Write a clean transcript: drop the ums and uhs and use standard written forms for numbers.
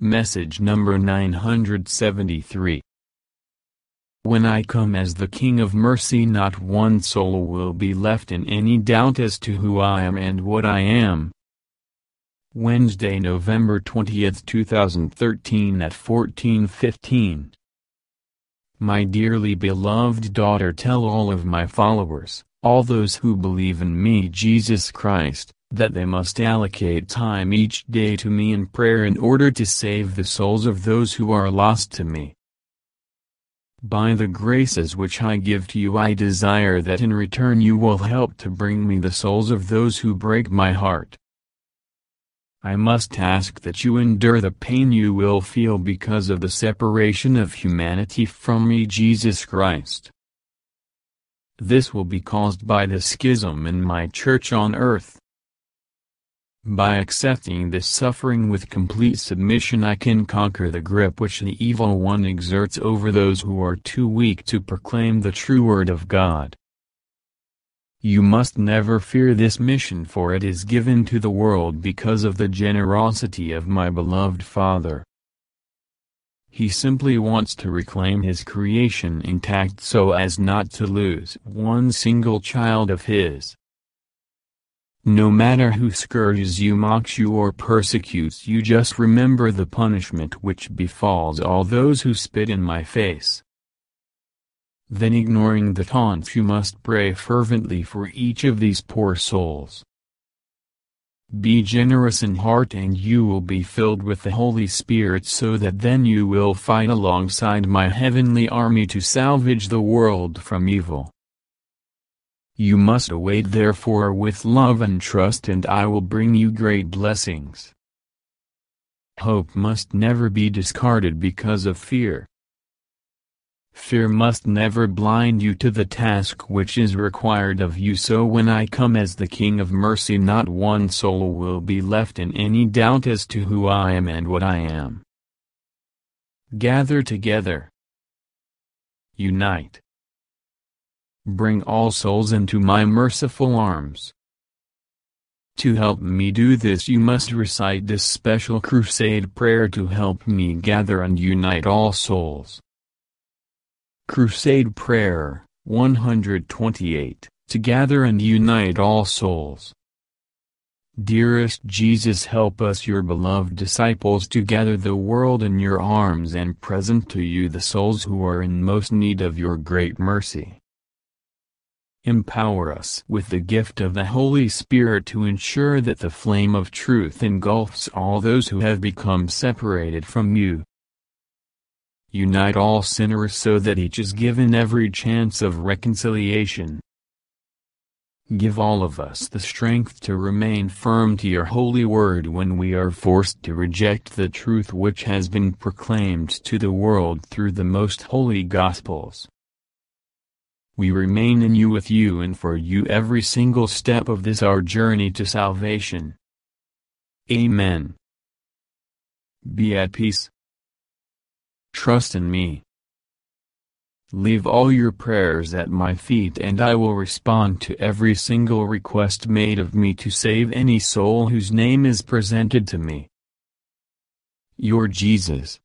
Message number 973. When I come as the King of Mercy, not one soul will be left in any doubt as to who I am and what I am. Wednesday, November 20th, 2013 at 14:15. My dearly beloved daughter, tell all of my followers, all those who believe in me, Jesus Christ, that they must allocate time each day to me in prayer in order to save the souls of those who are lost to me. By the graces which I give to you, I desire that in return you will help to bring me the souls of those who break my heart. I must ask that you endure the pain you will feel because of the separation of humanity from me, Jesus Christ. This will be caused by the schism in my church on earth. By accepting this suffering with complete submission, I can conquer the grip which the evil one exerts over those who are too weak to proclaim the true word of God. You must never fear this mission, for it is given to the world because of the generosity of my beloved Father. He simply wants to reclaim his creation intact so as not to lose one single child of his. No matter who scourges you, mocks you, or persecutes you, just remember the punishment which befalls all those who spit in my face. Then, ignoring the taunts, you must pray fervently for each of these poor souls. Be generous in heart and you will be filled with the Holy Spirit, so that then you will fight alongside my heavenly army to salvage the world from evil. You must await therefore with love and trust, and I will bring you great blessings. Hope must never be discarded because of fear. Fear must never blind you to the task which is required of you, so when I come as the King of Mercy, not one soul will be left in any doubt as to who I am and what I am. Gather together. Unite. Bring all souls into my merciful arms. To help me do this, you must recite this special crusade prayer to help me gather and unite all souls. Crusade Prayer 128, to gather and unite all souls. Dearest Jesus, help us, your beloved disciples, to gather the world in your arms and present to you the souls who are in most need of your great mercy. Empower us with the gift of the Holy Spirit to ensure that the flame of truth engulfs all those who have become separated from you. Unite all sinners so that each is given every chance of reconciliation. Give all of us the strength to remain firm to your holy word when we are forced to reject the truth which has been proclaimed to the world through the most holy Gospels. We remain in you, with you, and for you every single step of this our journey to salvation. Amen. Be at peace. Trust in me. Leave all your prayers at my feet and I will respond to every single request made of me to save any soul whose name is presented to me. Your Jesus.